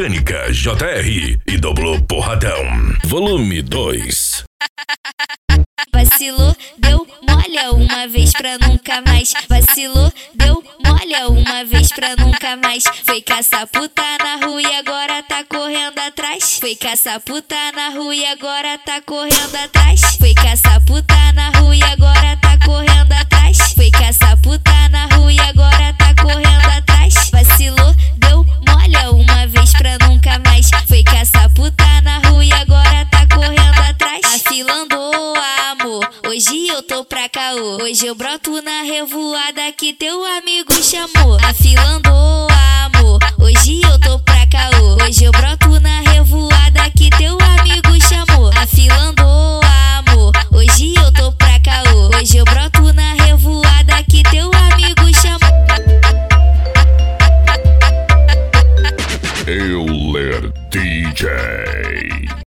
Mecânica JR e Dobrou Porradão, volume 2. Vacilou, deu molha uma vez pra nunca mais. Vacilou, deu molha uma vez pra nunca mais. Foi caçar puta na rua e agora tá correndo atrás. Foi caçar puta na rua e agora tá correndo atrás. Foi caçar puta na rua e agora tá correndo atrás. Foi caçar puta na rua e agora tá correndo atrás. Vacilou, deu molha uma vez pra nunca mais. Foi caçar puta na rua e agora tá correndo atrás. Afilando amor, hoje eu tô pra caô. Hoje eu broto na revoada que teu amigo chamou. Afilando amor, hoje eu tô pra caô. Hoje eu broto na revoada que teu amigo chamou. Afilando amor, hoje eu tô pra caô. Hoje eu broto na revoada que teu amigo chamou. Euler DJ.